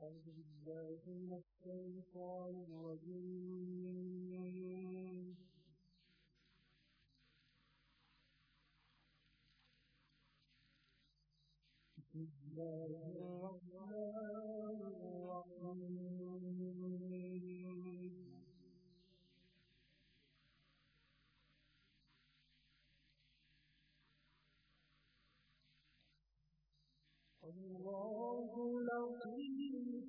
أعوذ بالله من الشيطان الرجيم بسم الله الرحمن الرحيم الله لطيف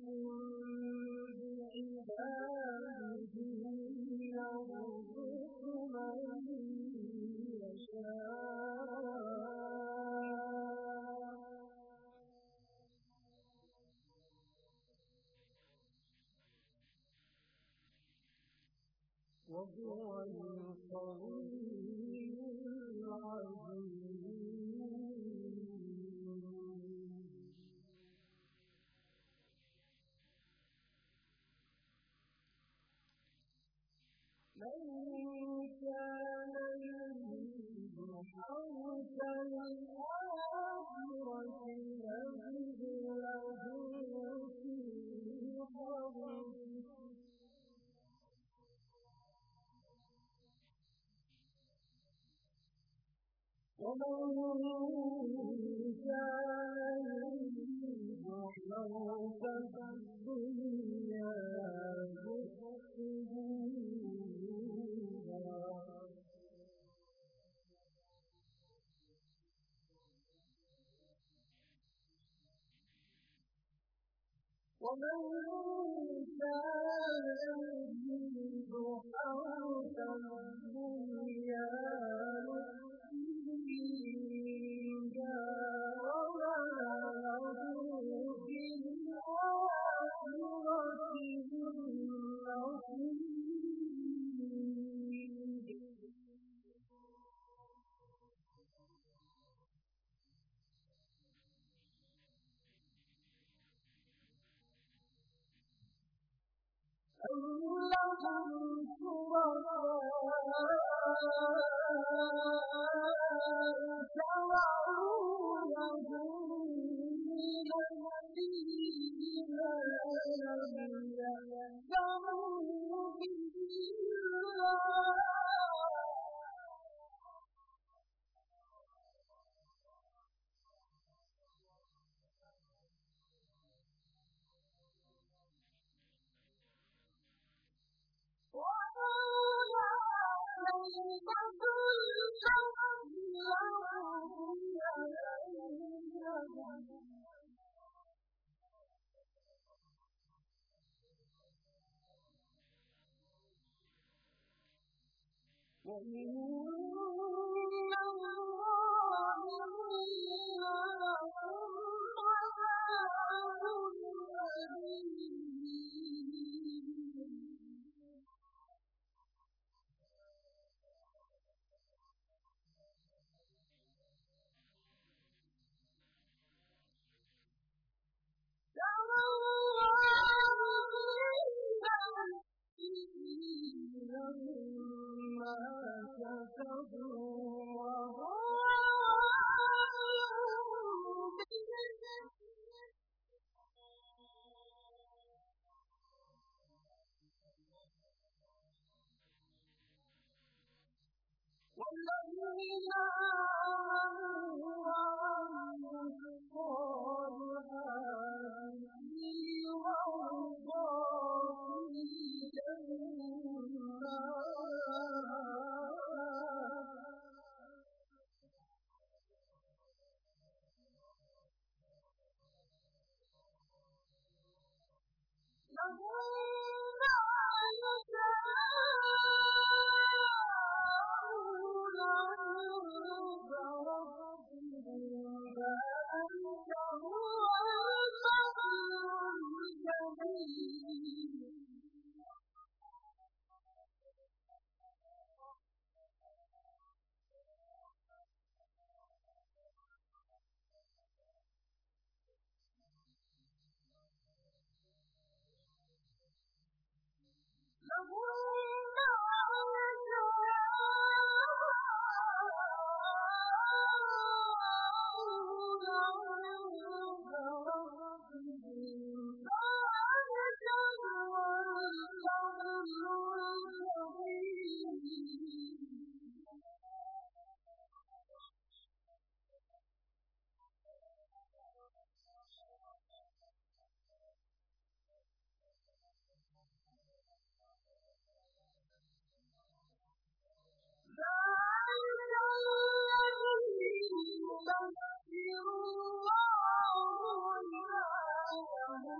بعباده يرزق من يشاء وهو القوي العزيز من كان يريد حرث الآخرة نزد له في حرثه ومن كان يريد حرث الدنيا ومن كان يريد حرث الدنيا نؤتها وما له في الآخرة من نصيب أم لهم شركاء شرعوا لهم من الدين ما لم يأذن به الله ولولا كلمة الحق لقضي بينهم وإن الظالمين لهم عذاب أليم لما كسبوا والذين آمنوا وعملوا الصالحات في روضات لهم ما يشاءون عند ربهم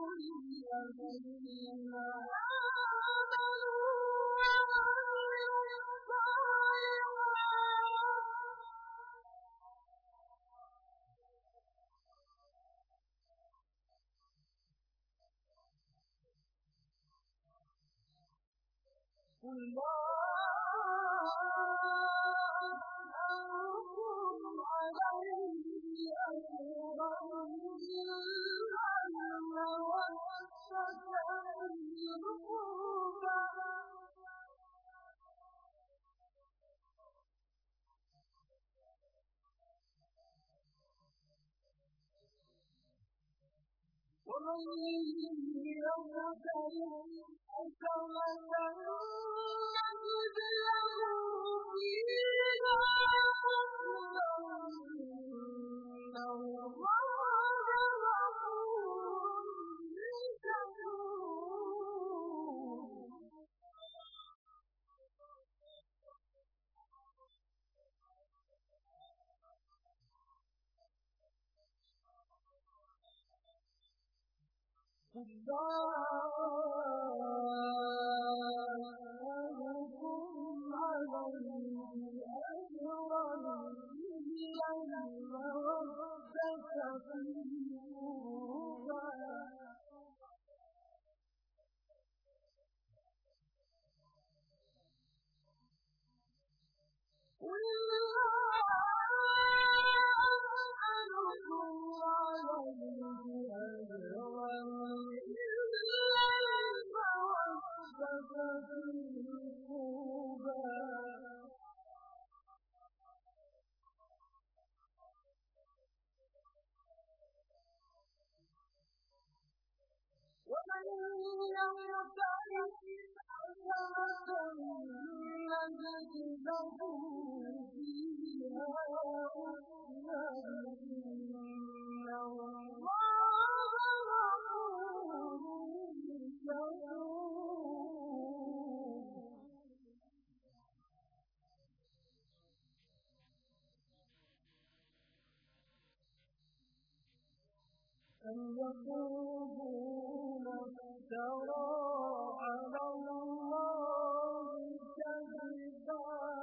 الذين آمنوا وعملوا الصالحات قل لا أسألكم عليه أجرا إلا المودة في القربى ومن يبتغ حسنة نجد له فيها حسنا إن الله غفور شكور قل لا أسألكم عليه أجرا إلا المودة في القربى قل لا أسألكم عليه أجرا إلا المودة في القربى ومن يبتغ حسنة نجد له فيها حسنا إن الله غفور شكور أم يقولون افترى على الله كذبا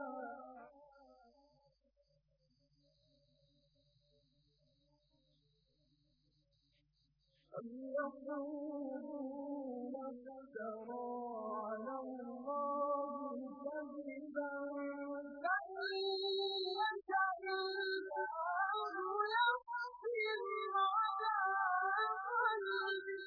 أم يقولون افترى على الله كذبا فإن يشأ الله يختم على قلبك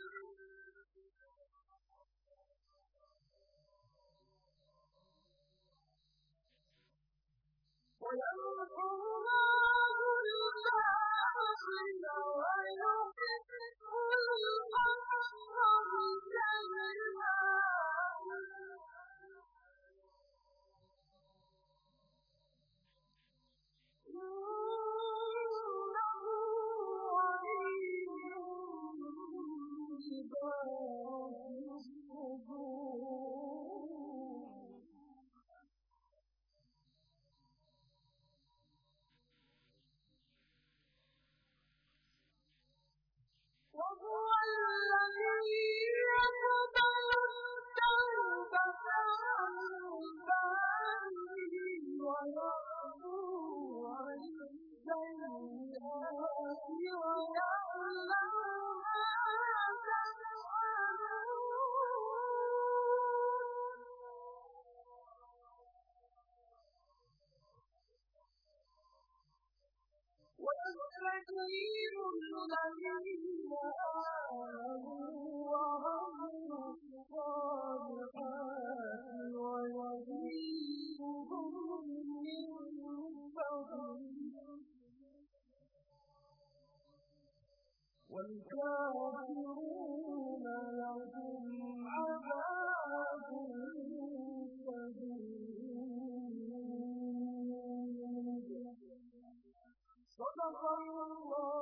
ويمحو الله الباطل ويحق الحق بكلماته إنه عليم بذات الصدور وهو الذي يقبل التوبة عن عباده ويعفو عن السيئات ويعلم ما تفعلون ويستجيب الذين آمنوا وعملوا الصالحات ويزيدهم من فضله والكافرون لهم عذاب شديد صدق الله